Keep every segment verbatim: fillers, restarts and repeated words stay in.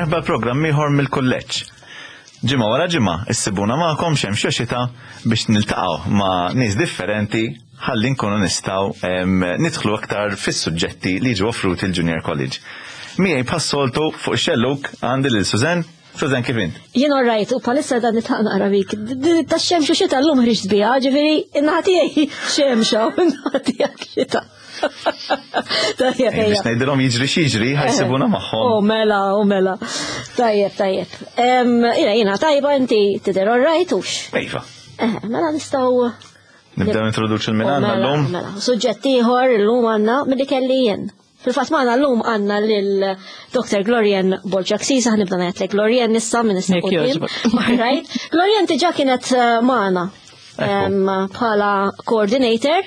Merħba programm ieħor mill-kulleġġ. Ġimgħa wara ġimgħa issibuna magħkom xemm xi biex niltaqgħu ma' nies differenti ħalli nkunu nistgħu nidħlu aktar fis-suġġetti li jiġu offruti il-Junior College. Miegħi bħas-soltu fuq ix-xelluk għandi lil Susan. Susan kif int? Jien orrajt u bħalissa dan nitħaq naqra bik. Tax-xemx u xita llum ħriġt biha, ġifieri naħa tiegħi xemxa u naħa tiegħek xita. Tajjeb, biex ngħidilhom jiġri x'jiġri ħajsibuna magħhom. Oh mela, oh mela. Tajjeb, tajjeb. Ira jiena tajba inti tidher orrajtux. Iva. Mela nistgħu nibdew introduċu l-min għandna llum. Mela, suġġett ieħor illum għandna milli kelli jien. Fil-fatt magħna llum għandna lil doktor Glorien Bolċak Sisa, ħnibda ngħidlek Glorien issa minn issa quddiem. Right. Glorien diġà kienet magħna bħala coordinator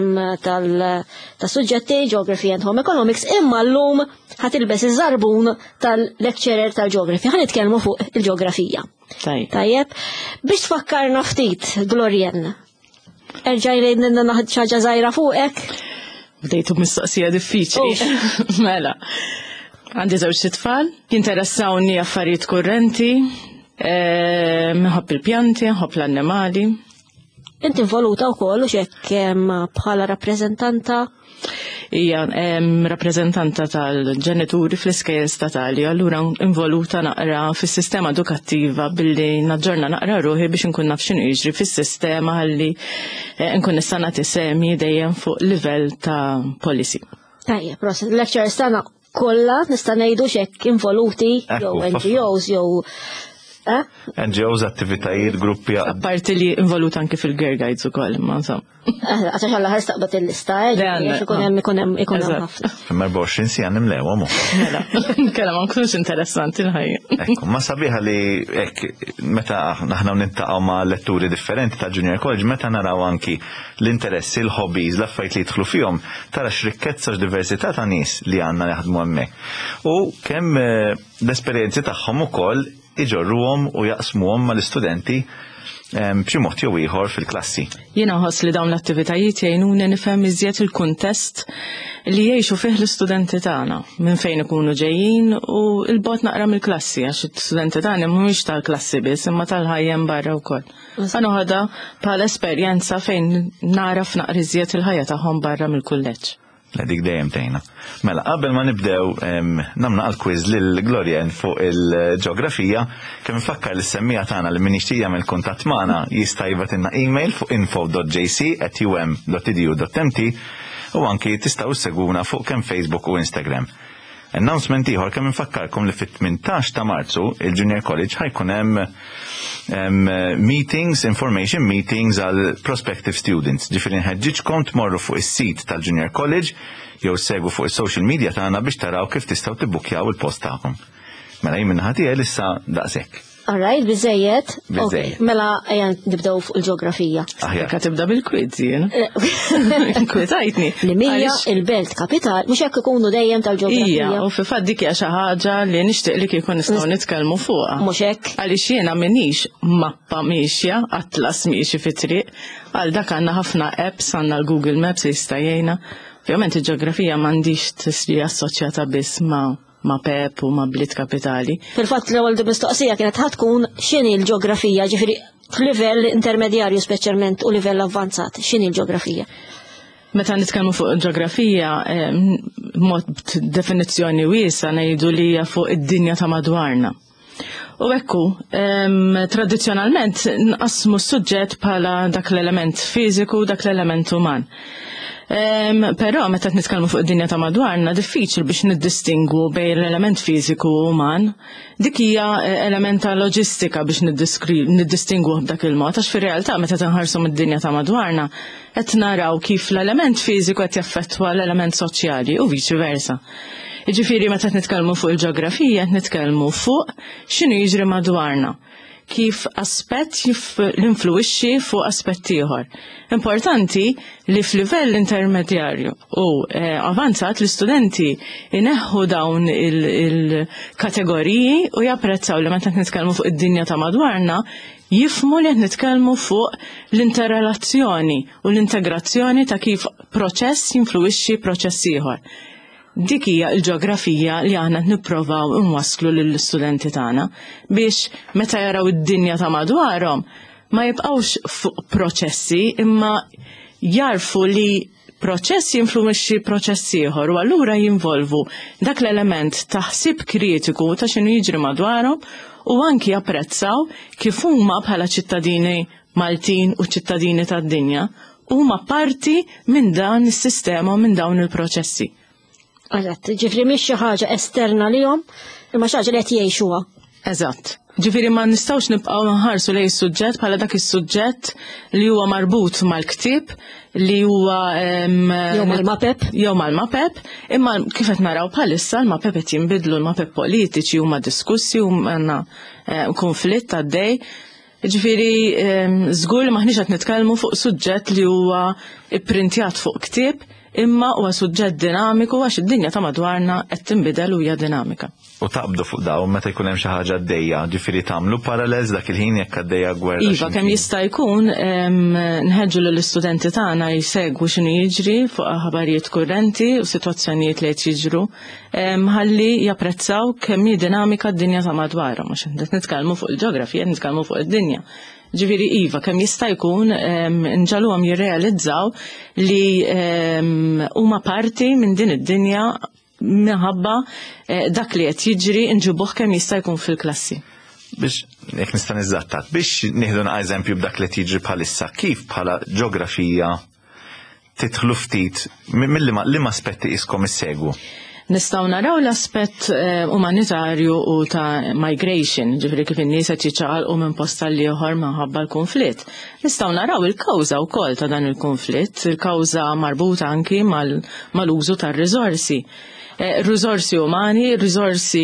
tal-suġġetti Geography and Home Economics, imma llum ħatilbes iż-żarbun tal-lecturer tal-Geography. Ħanitkellmu fuq il-ġeografija. Tajjeb. Biex tfakkarna ftit, Glorien. Erġaj lejn naħad xi ħaġa żgħira fuqek. Bdejtu mistoqsija diffiċli. Mela. Għandi żewġ tfal, jinteressawni affarijiet kurrenti, nħobb il-pjanti, nħobb l-annimali. Inti involuta wkoll u x'hekk bħala rappreżentanta? Hija rappreżentanta tal-ġenituri fl-iskejjel statali, allura involuta naqra fis-sistema edukattiva billi naġġorna naqra ruħi biex inkun naf x'inhu jiġri fis-sistema ħalli nkun nista' nagħti semi dejjem fuq livell ta' policy. Tajjeb, proset, lecturers tagħna kollha nista' ngħidu x'hekk involuti jew N G Os jew N G Os, attivitajiet, gruppi. Apparti li involut anke fil-Girl Guides ukoll, ma insomma. Għax alla ħar staqbad il-lista, ikun hemm ikun hemm ikun hemm ħafna. Imma erba' sija nimlew mu. Mela, kellha ma nkunux interessanti l-ħajja. Ekku, ma sabiħa li hekk meta aħna nintaqgħu ma' letturi differenti ta' Junior College, meta naraw anki l-interessi, l-hobbies, l-affarijiet li jidħlu fihom, tara x'rikkezza x'diversità ta' nies li għandna jaħdmu hemmhekk. U kemm l-esperjenzi tagħhom ukoll iġorruhom u jaqsmuhom mal-istudenti b'xi mod jew ieħor fil-klassi. Jiena nħoss li dawn l-attivitajiet jgħinuni nifhem iżjed il-kuntest li jgħixu fih l-istudenti tagħna, minn fejn ikunu ġejjin u l-bogħod naqra mill-klassi għax l-istudenti tagħna mhumiex tal-klassi biss imma tal-ħajja barra wkoll. Għanu ħadha bħala esperjenza fejn naraf naqra iżjed il-ħajja tagħhom barra mill-kulleġġ. La dik dejjem tgħinna. Mela, qabel ma nibdew nagħmlu għall-quiz lil Glorien fuq il-ġeografija, kemm infakkar li s-semmija tagħna li min jixtieq jagħmel kuntatt magħna jista' jibgħatilna email fuq info dot j c at u m dot e d u dot m t u anki tistgħu ssegwuna fuq kemm Facebook u Instagram. Announcement ieħor kemm infakkarkom li fit-tmintax ta' Marzu il-Junior College ħajkun hemm meetings, information meetings għal prospective students. Ġifieri nħeġġiġkom tmorru fuq is-sit tal-Junior College jew segwu fuq is-social media tagħna biex taraw kif tistgħu tibbukjaw il-post tagħkom. Mela jien minn ħadd tiegħi issa daqshekk. Alright, biżejjed. Mela ejja nibdew fuq il-ġeografija. Aħjar ka tibda bil-quiz jien. Kwitajtni. Li mija il-belt kapital mhux hekk ikunu dejjem tal-ġeografija. Ija, u fi fatt dik hija xi ħaġa li nixtieq li kieku nistgħu nitkellmu fuqha. Mhux hekk. Għaliex jiena m'iniex mappa mixja, atlas miexi fit-triq, għal dak għandna ħafna apps, għandna l-Google Maps jista' jgħinna. Ovvjament il-ġeografija m'għandix tisli assoċjata biss ma' ma' Pep u ma' bliet kapitali. Fil-fatt l-ewwel mistoqsija kienet ħadd tkun x'inhi l-ġeografija, ġifieri f'livell intermedjarju speċjalment u livell avvanzat, x'inhi l-ġeografija? Meta nitkellmu fuq il-ġeografija, mod definizzjoni wiesa ngħidu li hija fuq id-dinja ta' madwarna. U ekku, tradizzjonalment nqassmu s-suġġett bħala dak l-element fiżiku u dak l-element uman. Però meta nitkellmu fuq id-dinja ta' madwarna diffiċli biex niddistingwu bejn l-element fiżiku u uman. Dik hija element ta' loġistika biex niddistingwu b'dak il-mod għax fir-realtà meta tinħarsu mid-dinja ta' madwarna qed naraw kif l-element fiżiku qed jaffettwa l-element soċjali u viċi versa. Jiġifieri meta nitkellmu fuq il-ġeografija qed nitkellmu fuq x'inhu jiġri madwarna. Kif aspett l-influixxi fuq aspett ieħor. Importanti li f'livell intermedjarju u avanzat l-istudenti ineħħu dawn il-kategoriji u japprezzaw li meta nitkellmu fuq id-dinja ta' madwarna jifmu li qed nitkellmu fuq l-interrelazzjoni u l-integrazzjoni ta' kif proċess jinfluixxi proċess ieħor. dik hija l-ġeografija li aħna nipprovaw inwasslu lill-istudenti tagħna biex meta jaraw id-dinja ta' madwarhom ma jibqgħux fuq proċessi imma jarfu li proċess jinfluwixxi proċess ieħor u allura jinvolvu dak l-element ta' ħsieb kritiku ta' x'inhu jiġri madwarhom u anki japprezzaw kif huma bħala ċittadini Maltin u ċittadini tad-dinja huma parti minn dan is-sistema u minn dawn il-proċessi. Eżatt, ġifri mhix xi ħaġa esterna lihom, imma xi ħaġa li qed jgħixuha. Eżatt. Ġifieri ma nistgħux nibqgħu nħarsu lejn is-suġġett bħala dak is-suġġett li huwa marbut mal-ktieb li huwa jew mal-mapep. Jew mal-mapep, imma kif qed naraw bħalissa l-mapep qed jinbidlu l-mapep politiċi huma diskussi u għandna konflitt għaddej. Ġifieri żgur li maħniex qed nitkellmu fuq suġġett li huwa ipprintjat fuq ktieb imma huwa suġġett dinamiku għax id-dinja ta' madwarna qed tinbidel u hija dinamika. U taqbdu fuq dawn meta jkun hemm xi ħaġa għaddejja, ġifieri tagħmlu parallels dak il-ħin jekk għaddejja gwerra. Iva kemm jista' jkun nħeġġu lill-istudenti tagħna jsegwu x'inhu jiġri fuq aħbarijiet kurrenti u sitwazzjonijiet li qed jiġru ħalli japprezzaw kemm hi dinamika d-dinja ta' madwarhom għax qed nitkellmu fuq il-ġeografija, nitkellmu fuq id-dinja. Ġifieri iva kemm jista' jkun nġalluhom jirrealizzaw li huma parti minn din id-dinja minħabba dak li qed jiġri nġibuh kemm jista' jkun fil-klassi. Biex jekk nista' niżattat, biex nieħdu eżempju b'dak li qed jiġri bħalissa, kif bħala ġeografija tidħlu ftit mill-liema aspetti qiskom issegwu? Nistgħu naraw l-aspett umanitarju u ta' migration, ġifri kif in-nies qed jiċċaqalqu minn post tal ieħor minħabba l-konflitt. Nistgħu naraw il-kawża wkoll ta' dan il-konflitt, il-kawża marbuta anki mal-użu tar-riżorsi. Riżorsi umani, riżorsi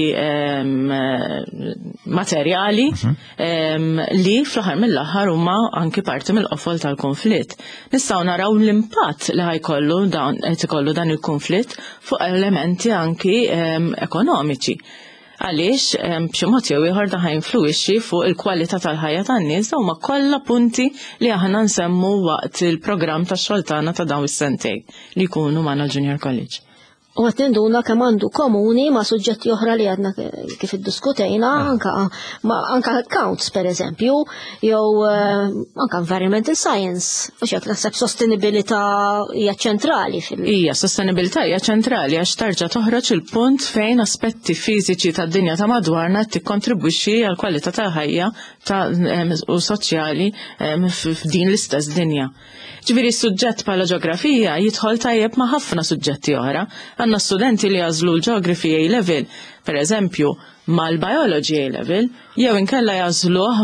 materjali li fl-aħħar mill-aħħar huma anki parti mill-qofol tal-konflitt. Nistgħu naraw l-impatt li ħajkollu dan qed ikollu dan il-konflitt fuq elementi anki ekonomiċi. Għaliex b'xi mod jew ieħor da ħajinfluwixxi fuq il-kwalità tal-ħajja tan-nies huma kollha punti li aħna nsemmu waqt il-programm tax-xogħol tagħna ta' dawn is-sentejn li jkunu magħna l-Junior College. U għattenduna kemm għandu komuni ma' suġġetti oħra li għadna kif iddiskutejna, anka anka accounts per eżempju, jew anka environmental science, u xek naħseb sostenibilità hija ċentrali fil- Hija sostenibilità hija ċentrali għax tarġa' toħroġ il-punt fejn aspetti fiżiċi tad-dinja ta' madwarna tikkontribwixxi għall kwalità tal-ħajja u soċjali f'din l-istess dinja. Ġifieri s-suġġett bħala ġeografija jidħol tajjeb ma' ħafna suġġetti oħra. Għandna studenti li jażlu l-Geography A level, per eżempju, mal-Biology A level, jew inkella jażluh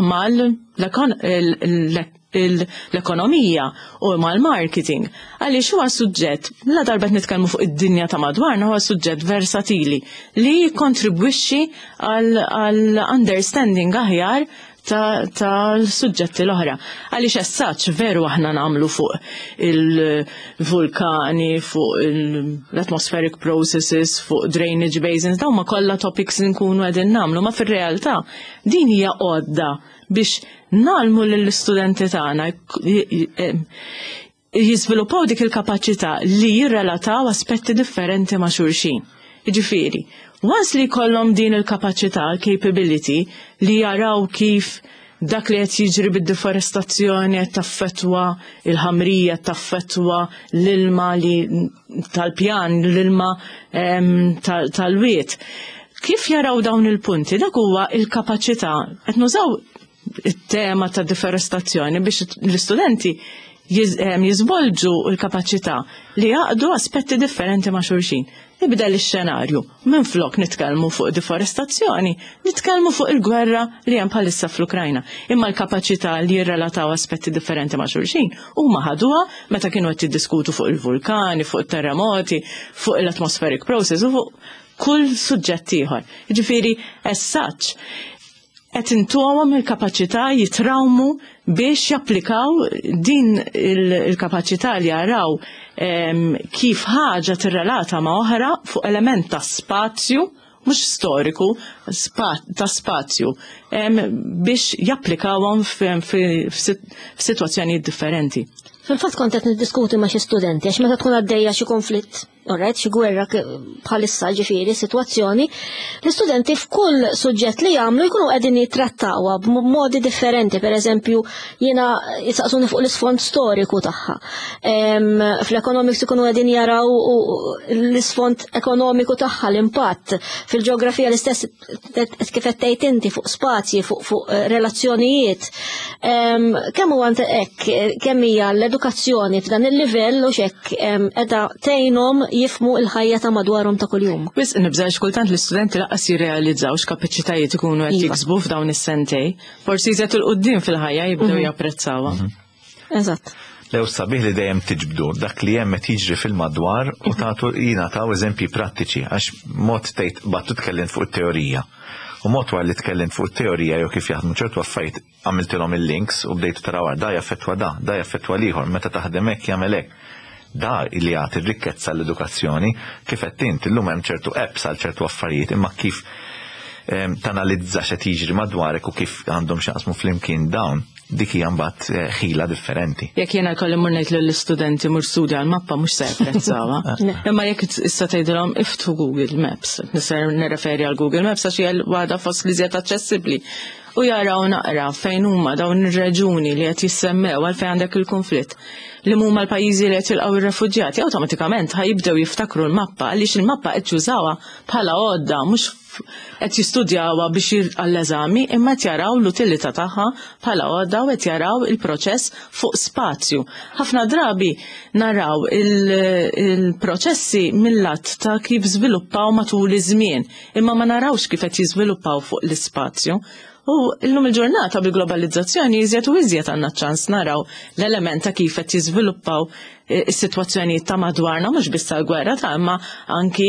mal-ekonomija u mal-marketing. Għaliex huwa suġġett, la darbet nitkellmu fuq id-dinja ta' madwarna, huwa suġġett versatili li jikkontribwixxi għal understanding aħjar tal-suġġetti l-oħra. Għaliex essaċ veru aħna nagħmlu fuq il-vulkani, fuq l-atmospheric processes, fuq drainage basins, dawn ma kollha topics nkunu qegħdin nagħmlu, ma fir-realtà din hija għodda biex nagħmlu lill-istudenti tagħna jiżviluppaw dik il-kapaċità li jirrelataw aspetti differenti ma' xulxin. Jiġifieri, once li jkollhom din il-kapaċità, capability, li jaraw kif dak li qed jiġri bid-deforestazzjoni qed taffettwa il-ħamrija, taffettwa l-ilma li tal-pjan, l-ilma tal-wiet. Kif jaraw dawn il-punti? Dak huwa il-kapaċità qed nużaw it-tema ta' deforestazzjoni biex l-istudenti jiżvolġu l-kapaċità li jaqdu aspetti differenti ma' xulxin. Nibdel ix-xenarju. Minflok nitkellmu fuq deforestazzjoni, nitkellmu fuq il-gwerra li hemm bħalissa fl-Ukrajna. Imma l-kapaċità li jirrelataw aspetti differenti ma' xulxin huma ħaduha meta kienu qed jiddiskutu fuq il-vulkani, fuq it-terremoti, fuq l-atmospheric process u fuq kull suġġett ieħor. Jiġifieri as such qed intuhom il-kapaċità jitrawmu biex japplikaw din il-kapaċità li jaraw kif ħaġa tirrelata ma' oħra fuq element ta' spazju, mhux storiku, ta' spazju, biex japplikawhom f'sitwazzjonijiet differenti. Fil-fatt kont qed niddiskuti ma' xi studenti għax meta tkun għaddejja xi konflitt alright, xi gwerra bħalissa ġifieri sitwazzjoni, l-istudenti f'kull suġġett li jagħmlu jkunu qegħdin jittrattawha b'modi differenti, pereżempju jiena jisaqsuni fuq l-isfond storiku tagħha. Fl-economics ikunu qegħdin jaraw l-isfond ekonomiku tagħha, l-impatt, fil-ġeografija l-istess kif qed tgħid inti fuq spazji, fuq relazzjonijiet. Kemm huwa hekk, kemm hija l-edukazzjoni f'dan il-livell u x'hekk qiegħda tgħinhom jifmu il-ħajja ta' madwarhom ta' kuljum. Wis nibżgħux kultant l-istudenti laqqas jirrealizzaw x'kapaċitajiet ikunu qed jiksbu f'dawn is-sentej, forsi jżed il-qudiem fil-ħajja jibdew japprezzawha. Eżatt. Lew sabiħ li dejjem tiġbdu dak li hemm qed jiġri fil-madwar u tagħtu jingħataw eżempji prattiċi għax mod tgħid battu tkellim fuq it-teorija. U mod wara li tkellim fuq it-teorija jew kif jaħdmu ċertu affarijiet għamiltilhom il-links u bdejtu taraw da jaffettwa da, da jaffettwa l-ieħor, meta taħdem hekk jagħmel hekk. Da li għati r-rikkezza l-edukazzjoni, kif qed int illum hemm ċertu apps għal ċertu affarijiet, imma kif tanalizza x'qed jiġri madwarek u kif għandhom x'jaqsmu flimkien dawn, dik hija mbagħad ħila differenti. Jekk jiena jkolli mur ngħid lill-istudenti mur studja l-mappa mhux se japprezzawha. Imma jekk issa tgħidilhom iftħu Google Maps, nisser nirreferi għal Google Maps għax hija waħda fost li żjed aċċessibbli. U jaraw naqra fejn huma dawn ir-reġuni li qed jissemmew għal fejn għandek il-konflitt. Li huma l-pajjiżi li qed jilqgħu ir-refuġjati awtomatikament ħajibdew jiftakru l-mappa għaliex il-mappa qed jużawha bħala għodda mhux qed jistudjawha biex għall-eżami imma qed jaraw l-utilità tagħha bħala għodda u qed jaraw il-proċess fuq spazju. Ħafna drabi naraw il-proċessi mill-lat ta' kif żviluppaw matul iż-żmien, imma ma narawx kif qed jiżviluppaw fuq l-ispazju. U llum il-ġurnata bil-globalizzazzjoni iżjed u iżjed għandna ċans naraw l-element ta' kif qed jiżviluppaw is-sitwazzjonijiet ta' madwarna mhux biss tal-gwerra ta' imma anki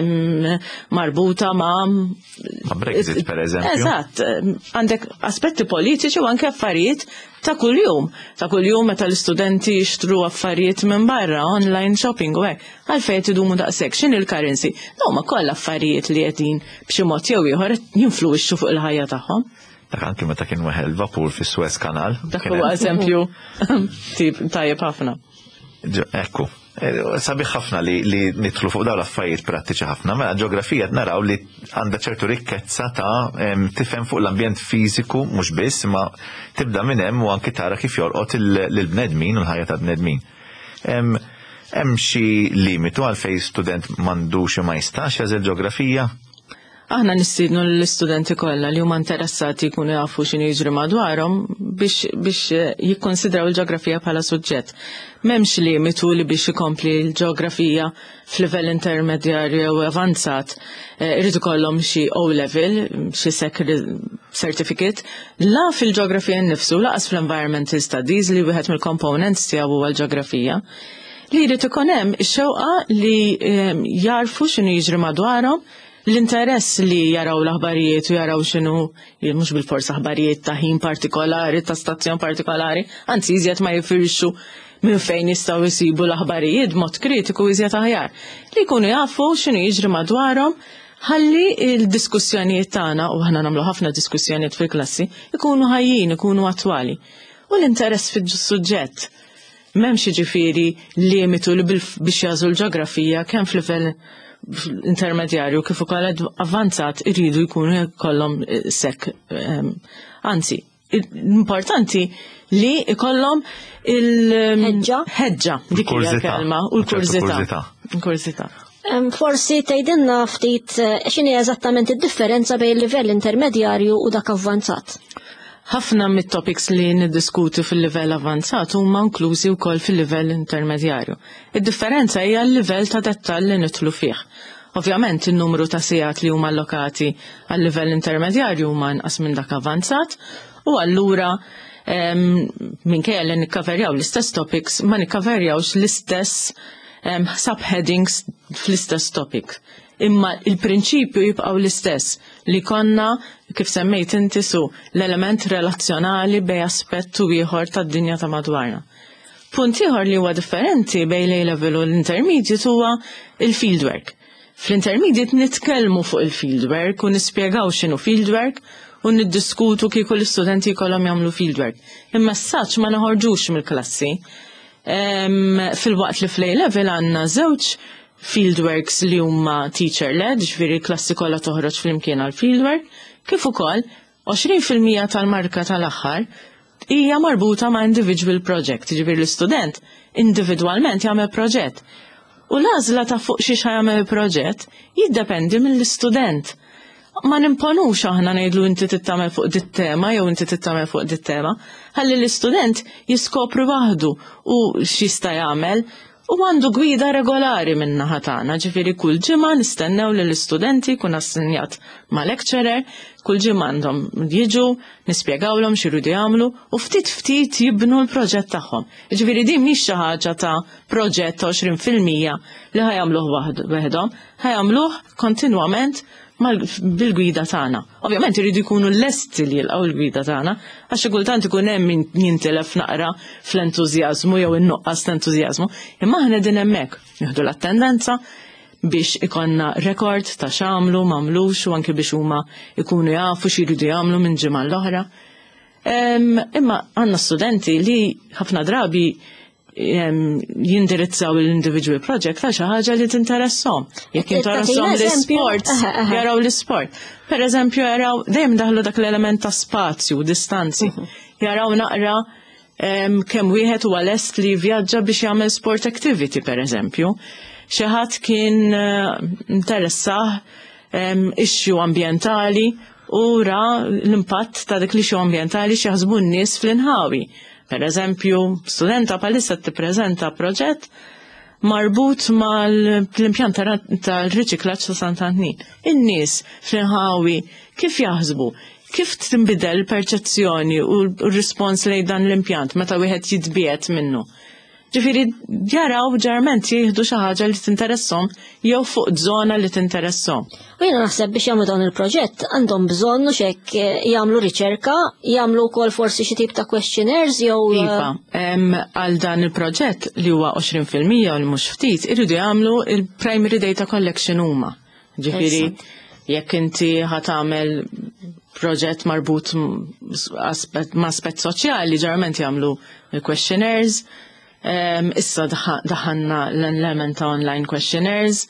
marbuta ma' ma' Brexit pereżempju. Eżatt, għandek aspetti politiċi u anke affarijiet ta' kuljum. Ta' kuljum meta l-istudenti jixtru affarijiet minn barra, online shopping u hekk. Għalfejn idumu daqshekk x'in il-currency. Huma kollha affarijiet li qegħdin b'xi mod jew ieħor jinfluwixxu fuq il-ħajja tagħhom. Dak anke meta kien weħel vapur fis-Suez Kanal. Dak huwa eżempju tajjeb ħafna. Ekku, sabiħ ħafna li, li nidħlu fuq dawn l-affarijiet prattiċi ħafna, mela ġeografija naraw li għandha ċertu rikkezza ta' tifhem fuq l-ambjent fiżiku mhux biss, ma tibda minn hemm u anke tara kif jorqod lill-bnedmin u l-ħajja ta' bnedmin. Hemm xi limitu għalfejn student m'għandux u ma jistax jażel ġeografija? Aħna nistiednu l-istudenti kollha li huma interessati jkunu jafu x'inhu jiġri madwarhom biex biex jikkonsidraw il-ġeografija bħala suġġett. M'hemmx limitu li biex ikompli l-ġeografija f'livell intermedjarju u avanzat irid ikollhom xi O-level, xi certificate, la fil-ġeografija nnifsu laqas fl-environmental studies li wieħed mill-components tiegħu huwa l-ġeografija. Li jrid ikun hemm ix-xewqa li jarfu x'inhu jiġri madwarhom, l-interess li jaraw l-aħbarijiet u jaraw xinu, mhux bil-forsa aħbarijiet ta' ħin partikolari, ta' stazzjon partikolari, anzi iżjed ma jifirxu minn fejn jistgħu jsibu l-aħbarijiet mod kritiku iżjed aħjar. Li jkunu jafu x'inhu jiġri madwarhom ħalli l-diskussjonijiet tagħna, u aħna nagħmlu ħafna diskussjonijiet fil-klassi, ikunu ħajjin, ikunu attwali. U l-interess fil-suġġett. M'hemmx jiġifieri limitu li biex jażu l-ġeografija kemm f'livell intermedjarju kif ukoll avvanzat iridu jkunu jkollhom sekk. Anzi, importanti li jkollhom il-ħeġġa dik hija kelma u l-kurżità. Forsi tgħidilna ftit x'inhi eżattament id-differenza bejn il-livell intermedjarju u dak avvanzat. Ħafna mit-topics li niddiskutu fil-livell avanzat huma inklużi wkoll fil-livell intermedjarju. Id-differenza hija l-livell ta' dettall li nidħlu fih. Ovvjament in-numru ta' sigħat li huma allokati għal-livell intermedjarju huma inqas minn dak avanzat u allura minkejja li nikkaverjaw l-istess topics ma nikkaverjawx l-istess subheadings fl-istess topic. Imma il-prinċipju jibqaw l-istess li konna kif semmejt inti su l-element relazzjonali bej aspettu ieħor tad-dinja ta' madwarna. Punt ieħor li huwa differenti bej l-A-level u l-intermediate huwa il-fieldwork. Fl-intermediate nitkellmu fuq il-fieldwork u nispjegaw x'inhu fieldwork u niddiskutu kieku l-istudenti jkollhom jagħmlu fieldwork. Imma s-saċ ma naħorġux mill-klassi. Fil-waqt li fl-A-level għandna żewġ fieldworks li huma teacher-led, ġifieri klassi kollha toħroġ flimkien għal fieldwork, kif ukoll għoxrin fil-mija tal-marka tal-aħħar hija marbuta ma' individual project, ġifieri l-istudent individwalment jagħmel proġett. U l-għażla ta' fuq xi jagħmel proġett jiddependi mill-istudent. Ma nimponux aħna ngħidlu inti tittamel fuq dit-tema jew inti tittamel fuq dit-tema, ħalli l-istudent jiskopru waħdu u x'jista' jagħmel u għandu gwida regolari minna ħatana, ġifiri kull ġimma nistennew li l-istudenti kun assinjat ma' lecturer, kull ġimma għandhom jiġu, nispjegawlhom x'iridu jagħmlu u ftit ftit jibnu l-proġett tagħhom. Ġifiri din mhix xi ħaġa ta' proġett ta' għoxrin fil-mija li ħajamluh waħedhom, ħajamluh kontinwament bil-gwida tagħna. Ovvjament iridu jkunu lesti li jilqgħu l-gwida tagħna, għax kultant ikun hemm min jintilef naqra fl-entużjażmu jew in-nuqqas ta' entużjażmu, imma aħna din hemmhekk nieħdu l-attendenza biex ikonna rekord ta' x'għamlu m'għamlux u anke biex huma jkunu jafu x'jridu jagħmlu minn ġimgħa l-oħra. Imma għandna studenti li ħafna drabi jindirizzaw l-individual project għal xi ħaġa li tinteressom. Jekk jinteressom l-isport, jaraw l-isport. Per eżempju, jaraw dejjem daħlu dak l-element ta' spazju, distanzi. Jaraw naqra kemm wieħed huwa lest li vjaġġa biex jagħmel sport activity, per eżempju. Xi ħadd kien interessah issue ambjentali u ra l-impatt ta' dik l-issue ambjentali xi jaħsbu n-nies fl-inħawi. Per eżempju, studenta palissa tippreżenta proġett marbut mal-impjant tal-riċiklaġġ ta' Sant'Antnin. In-nies fl-inħawi kif jaħsbu, kif tinbidel perċezzjoni u r-rispons lejn dan l-impjant meta wieħed jitbiet minnu. Ġifieri jaraw ġarment jieħdu xi ħaġa li tinteressom jew fuq żona li tinteressom. U jiena naħseb biex jagħmlu dan il-proġett għandhom bżonn x'hekk jagħmlu riċerka, jagħmlu wkoll forsi xi tip ta' questionnaires jew. Iva, għal dan il-proġett li huwa għoxrin fil-mija u li mhux ftit iridu jagħmlu il-primary data collection huma. Ġifieri jekk inti ħatamel proġett marbut ma' aspett soċjali ġarment jagħmlu il-questionnaires. Um, issa daħanna l-element ta' online questionnaires.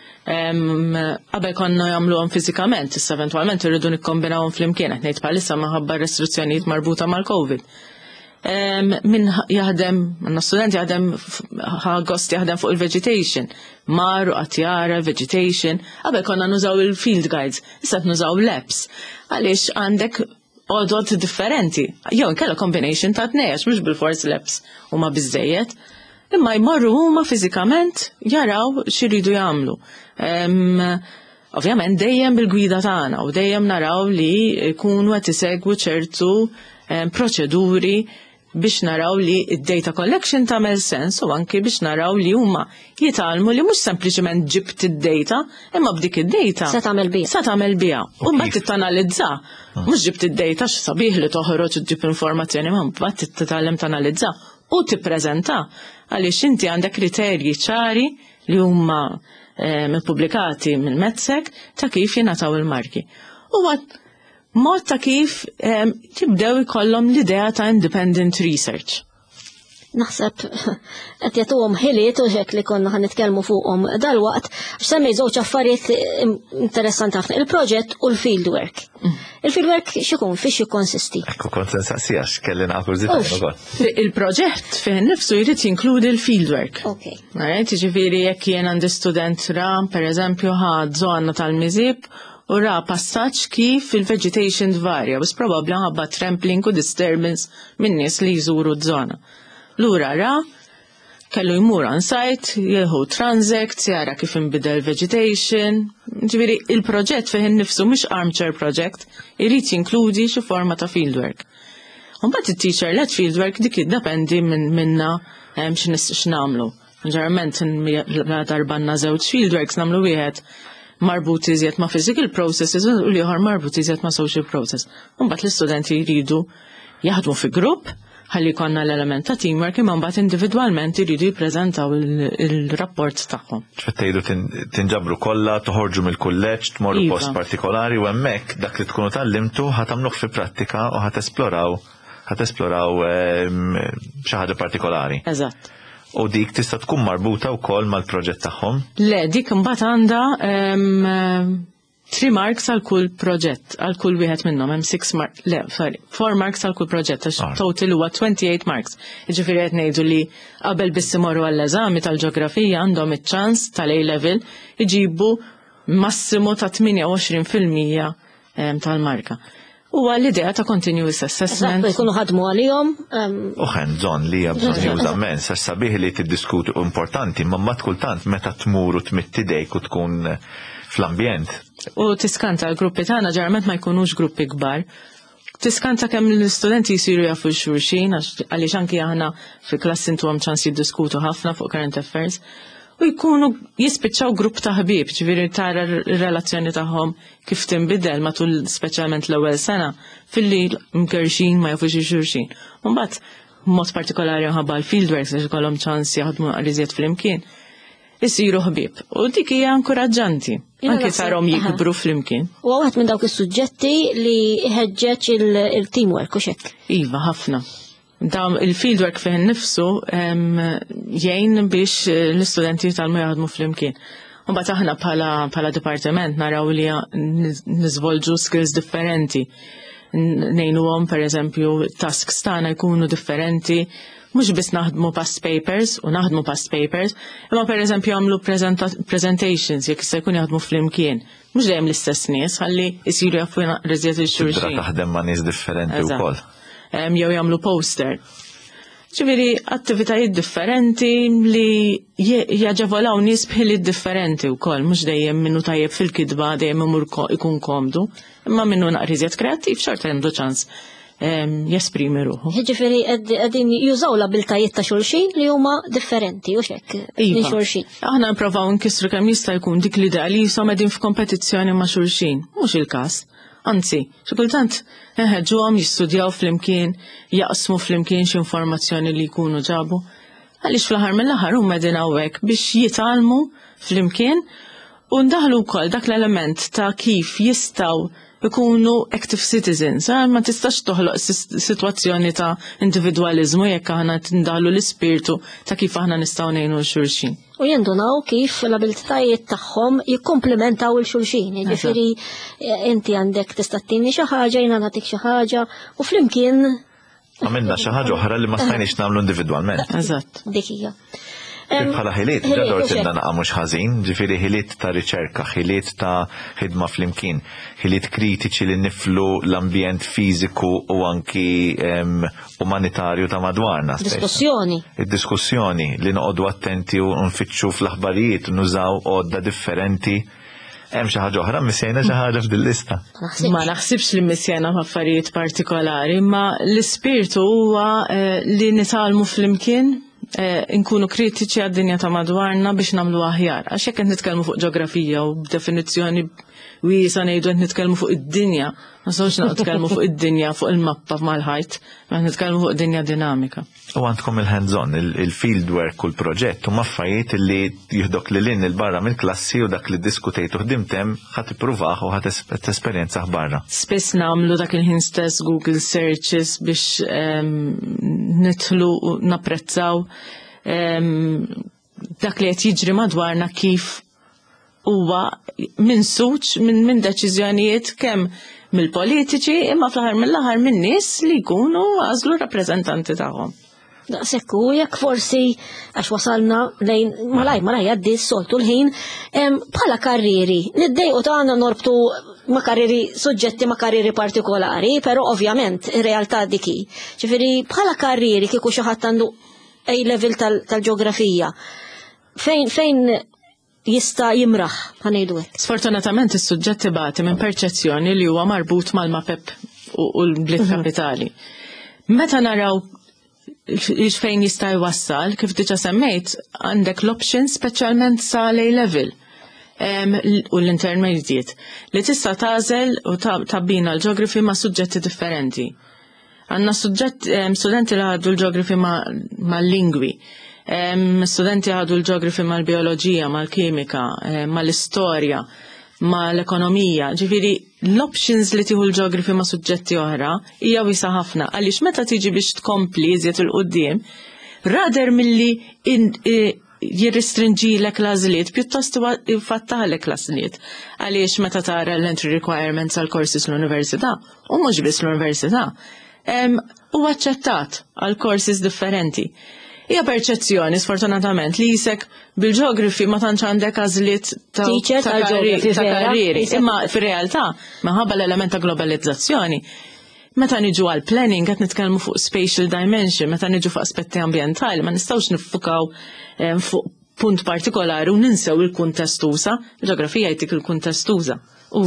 Qabel um, konna jagħmluhom fiżikament, issa eventwalment irridu nikkombinawhom flimkien qed ngħid bħalissa minħabba restrizzjonijiet marbuta mal-COVID. Um, min jaħdem, għandna student jaħdem ħagost jaħdem fuq il-vegetation, mar u qatjara, vegetation, qabel konna nużaw il-field guides, issa nużaw labs. Għaliex għandek għodot differenti. Jew inkella combination ta' tnejn, mhux bil-force labs huma biżejjed, imma jmorru huma fiżikament jaraw x'iridu jagħmlu. Ovvjament dejjem bil-gwida tagħna u dejjem naraw li jkunu qed isegwu ċertu proċeduri biex naraw li id-data collection tagħmel sens u anke biex naraw li huma jitalmu li mhux sempliċement ġibt id-data, imma b'dik id-data se tagħmel biha. Se tagħmel biha. U mbagħad titanalizza. Mhux ġibt id-data x'sabiħ li toħroġ u tġib informazzjoni, ma mbagħad titgħallem tanalizza u tippreżenta għaliex inti għandek kriterji ċari li huma pubblikati mill-Medsec ta' kif jingħataw il-marki. U mod ta' kif tibdew ikollhom l-idea ta' independent research. Naħseb qed jagħtuhom ħiliet u hekk li konna ħan nitkellmu fuqhom dalwaqt għax semmej żewġ affarijiet interessanti ħafna, il-proġett u l-fieldwork. Il-fieldwork x'ikun fiex jikkonsisti? Ekku kont nsaqsijax kelli nagħmlu żied ukoll. Il-proġett fih innifsu jrid jinkludi l-fieldwork. Okay. Alright, jiġifieri jekk jien għandi student ra pereżempju ħadd żona tal-miżib u ra passaġġ kif il-vegetation tvarja, bis probabbli ħabba trampling u disturbance min nies li jżuru d-żona. Lura ra, kellu jmur on site, jieħu transect, jara kif inbidel vegetation. Ġifieri il-proġett fih innifsu mhux armchair project, irid jinkludi xi forma ta' fieldwork. Mbagħad it-teacher led fieldwork dik jiddependi minn minna hemm x'nagħmlu. Ġeneralment darbanna żewġ fieldworks nagħmlu wieħed marbut iżjed ma' physical processes u l-ieħor marbut iżjed ma' social process. Mbagħad l-istudenti jridu jaħdmu fi grupp ħalli konna l-element ta' teamwork imma mbagħad individwalment iridu jippreżentaw il-rapport tagħhom. Ċettejdu tinġabru kollha, toħorġu mill-kulleġġ, tmorru post partikolari u hemmhekk dak li tkunu tallimtu ħatamluh fi prattika u ħatesploraw ħatesploraw xi ħaġa partikolari. Eżatt. U dik tista' tkun marbuta wkoll mal-proġett tagħhom? Le, dik imbagħad għandha three marks għal kull proġett, għal kull wieħed minnhom hemm six marks, le, sorry, four marks għal kull proġett, għax total huwa twenty-eight marks. Jiġifieri qed ngħidu li qabel biss imorru għall-eżami tal-ġeografija għandhom iċ-ċans tal-A level iġibu massimu ta' tminja u għoxrin fil-mija tal-marka. Huwa l-idea ta' continuous assessment. Jkunu ħadmu għalihom. U hands-on li hija bżonn men, sa sabiħ li tiddiskutu importanti, ma mat kultant meta tmuru tmittidejk u tkun fl-ambjent. U tiskanta l-gruppi tagħna ġarment ma jkunux gruppi kbar. Tiskanta kemm l-istudenti jsiru jafu xulxin għaliex anki aħna fil-klass intuhom ċans jiddiskutu ħafna fuq current affairs. U jkunu jispiċċaw grupp ta' ħbieb, ġifieri tara r-relazzjoni tagħhom kif tinbidel matul speċjalment l-ewwel sena fil-li mkerxin ma jafux xulxin. Mbagħad mod partikolari ħabba l-fieldworks biex ikollhom ċans jaħdmu qariżiet flimkien. Isiru ħbieb. U dik hija inkoraġġanti. Anke sarhom jikbru flimkien. U waħed minn dawk is-suġġetti li ħeġġeġ il-teamwork u xekk. Iva, ħafna. Da il-fieldwork fih nifsu jgħin biex l-istudenti tal-mu jaħdmu fl-imkien. Mbagħad aħna bħala dipartiment naraw li niżvolġu skills differenti. Ngħinuhom pereżempju tasks tagħna jkunu differenti, mhux biss naħdmu past papers u naħdmu past papers, imma pereżempju jagħmlu presentations jekk se jkun jaħdmu fl-imkien. Mhux dejjem l-istess nies ħalli jsiru jafu riżjed il-xulxin. Taħdem ma' nies differenti wkoll. jew jagħmlu poster. Ġifieri attivitajiet differenti li jaġevolaw nies bħiliet differenti wkoll, mhux dejjem minnu tajjeb fil-kitba dejjem imur ikun komdu, imma minnu naqriżjed kreattiv xorta jemdu ċans jesprimi ruħu. Ġifieri qegħdin jużaw l-abiltajiet ta' xulxin li huma differenti u xekk minn xulxin. Aħna nipprovaw nkissru kemm jista' jkun dik l-idea li jisom qegħdin f'kompetizzjoni ma' xulxin, mhux il-każ. Anzi, xi kultant neħeġġuhom jistudjaw flimkien, jaqsmu flimkien xi informazzjoni li jkunu ġabu. Għaliex fl-aħħar mill-aħħar huma qegħdin hawnhekk biex jitgħallmu flimkien u ndaħlu wkoll dak l-element ta' kif jistgħu ikunu active citizens. Ma tistax toħloq sitwazzjoni ta' individualizmu jekk aħna tindaħlu l-ispirtu ta' kif aħna nistgħu ngħinu l-xulxin. U jindunaw kif l-abilitajiet tagħhom jikkomplementaw il-xulxin. Ġifieri inti għandek tista' tini xi ħaġa, jiena nagħtik xi ħaġa u flimkien għamilna xi ħaġa oħra li ma stajniex nagħmlu individwalment. Eżatt. Dik hija. Bħala ħiliet, ġador tibda naqa' mhux ħażin, ġifieri ħiliet ta' riċerka, ħiliet ta' ħidma flimkien, ħiliet kritiċi li niflu l-ambjent fiżiku u anki umanitarju ta' madwarna. Diskussjoni. Id-diskussjoni li noqogħdu attenti u nfittxu fl-aħbarijiet nużaw għodda differenti. Hemm xi ħaġa oħra missejna xi ħaġa f'dil-lista. Ma naħsibx li missejna f'affarijiet partikolari, ma l-ispirtu huwa li nitalmu flimkien inkunu kritiċi għad-dinja ta' madwarna biex namlu aħjar. Għax jekk qed nitkellmu fuq ġeografija u b'definizzjoni wiesa ngħidu qed nitkellmu fuq id-dinja, ma nistgħux nitkellmu fuq id-dinja fuq il-mappa mal-ħajt, ma nitkellmu fuq dinja dinamika. U għandkom il-hands-on, il-field work u l-proġett u affarijiet li jieħdok lil in il-barra mill-klassi u dak li ddiskutejtu ħdimtem ħadd ippruvaħ u ħadd tesperjenzah barra. Spiss nagħmlu dak il-ħin stess Google searches biex nidħlu u napprezzaw dak li qed jiġri madwarna kif huwa minsuġ minn min deċiżjonijiet kemm mill-politiċi imma fl-aħħar mill-aħħar minn nies li jkunu għażlu rappreżentanti tagħhom. Daqshekk u jekk forsi għax wasalna lejn malaj malaj għaddi s-soltu l-ħin bħala karrieri. Niddejqu tagħna norbtu ma' karrieri suġġetti ma' karrieri partikolari, però ovvjament ir-realtà diki. Ġifieri bħala karrieri kieku xi ħadd għandu A-level tal-ġeografija. Fejn fejn jista' jimraħ ħanejdu hekk. Sfortunatament is-suġġett ibati minn perċezzjoni li huwa marbut mal-mapep u l-bliet kapitali. Meta naraw fejn jista' jwassal, kif diġà semmejt, għandek l-option speċjalment sa A-level u l-intermediate li tista' tagħżel u tabbina l-ġeografi ma' suġġetti differenti. Għandna suġġett studenti li għaddu l-ġeografi mal-lingwi. Studenti għadu l-ġeografi mal-bioloġija, mal-kimika, mal-istorja, mal-ekonomija. Ġifieri l-options li tieħu l-ġeografi ma' suġġetti oħra hija wiesa ħafna għaliex meta tiġi biex tkompli iżjed il-qudiem Rather milli jirristrinġilek l-għażliet, pjuttost fattaħlek l-għażliet. Għaliex meta tara l-entry requirements għal courses l-università, u mhux biss l-università, u aċċettat għal courses differenti. Hija perċezzjoni sfortunatament li jisek bil-ġeografi ma tantx għandek għażliet ta' karrieri, imma fir-realtà minħabba l-element ta' globalizzazzjoni. Meta niġu għal planning qed nitkellmu fuq spatial dimension, meta niġu fuq aspetti ambjentali, ma nistgħux niffukaw fuq punt partikolari u ninsew il-kuntest usa, il-ġeografija jtik il-kuntest usa.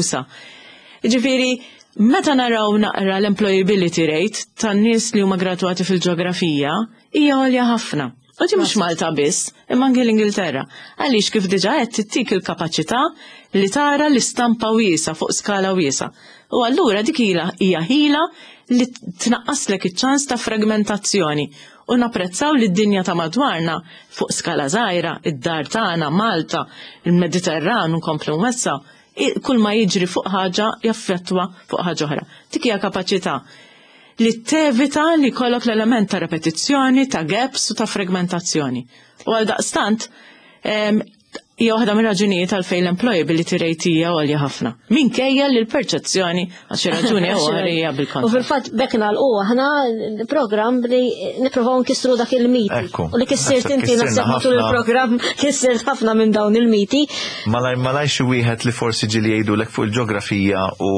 Ġifieri, meta naraw naqra l-employability rate tan-nies li huma gradwati fil-ġeografija hija għolja ħafna. U ġi mhux Malta biss, imma anke l-Ingilterra. Għaliex kif diġà qed tittik il-kapaċità li tara l-istampa wiesa fuq skala wiesa. U allura dik hija ħila li tnaqqaslek iċ-ċans ta' fragmentazzjoni u napprezzaw li d-dinja ta' madwarna fuq skala żgħira, id-dar tagħna, Malta, il-Mediterran u nkomplu nwessaw, kull ma jiġri fuq ħaġa jaffettwa fuq ħaġa oħra. Dik hija kapaċità li tevita li kollok l-element ta' repetizzjoni, ta' gaps u ta' fragmentazzjoni. U għal daqstant, hija waħda mir-raġunijiet għalfejn l-employability rate hija għolja ħafna. Minkejja li l-perċezzjoni għal xi raġuni hija bil-kontra. U fil-fatt bekk nagħlqu aħna programm li nippruvaw nkissru dak il-miti. U li kissirt inti naħseb matul il-programm kissirt ħafna minn dawn il-miti. Malaj malaj xi wieħed li forsi ġieli jgħidulek fuq il-ġeografija u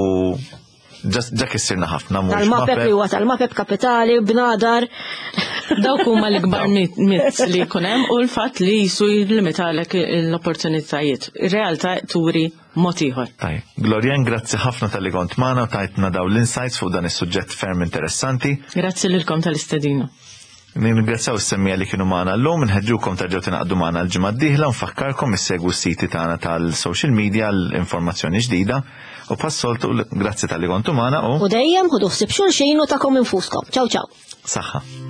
ġa kissirna ħafna mhux. Tal-mapep li huwa tal-mapep kapitali, bnadar. Dawk huma l-ikbar mit li jkun hemm u l-fatt li jisu jillimitalek l-opportunitajiet. Ir-realtà turi mod ieħor. Glorien, grazzi ħafna tal-li kont magħna u tajtna daw l-insights fuq dan is-suġġett ferm interessanti. Grazzi lilkom tal-istedina. Ningrazzaw is-semmija li kienu magħna llum, inħeġġukom terġgħu tinaqdu magħna l-ġimgħa d-dieħla u nfakkarkom issegwu s-siti tagħna tal-social media l-informazzjoni ġdida u passoltu grazzi tal-li kontu magħna u U dejjem ħudu ħsieb xulxin u takom infuskom. Ċaw ċaw. Saħħa.